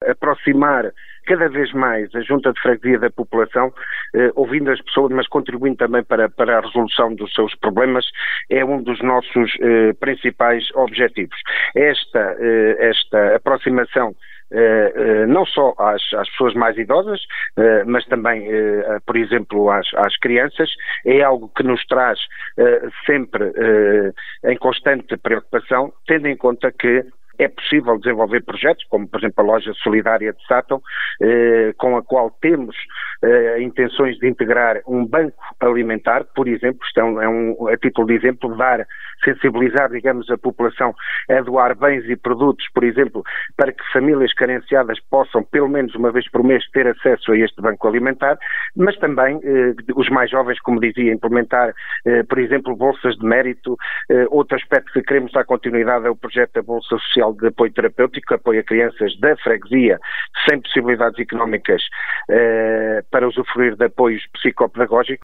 aproximar cada vez mais a Junta de Freguesia da população, ouvindo as pessoas, mas contribuindo também para a resolução dos seus problemas, é um dos nossos principais objetivos. Esta aproximação não só às pessoas mais idosas, mas também, por exemplo, às crianças, é algo que nos traz sempre em constante preocupação, tendo em conta que é possível desenvolver projetos, como por exemplo a Loja Solidária de Sátão, com a qual temos intenções de integrar um banco alimentar, por exemplo, a título de exemplo, sensibilizar, digamos, a população a doar bens e produtos, por exemplo, para que famílias carenciadas possam, pelo menos uma vez por mês, ter acesso a este banco alimentar, mas também os mais jovens, como dizia, implementar, por exemplo, bolsas de mérito. Outro aspecto que queremos dar continuidade é o projeto da Bolsa Social de Apoio Terapêutico, que apoia crianças da freguesia sem possibilidades económicas para usufruir de apoios psicopedagógicos.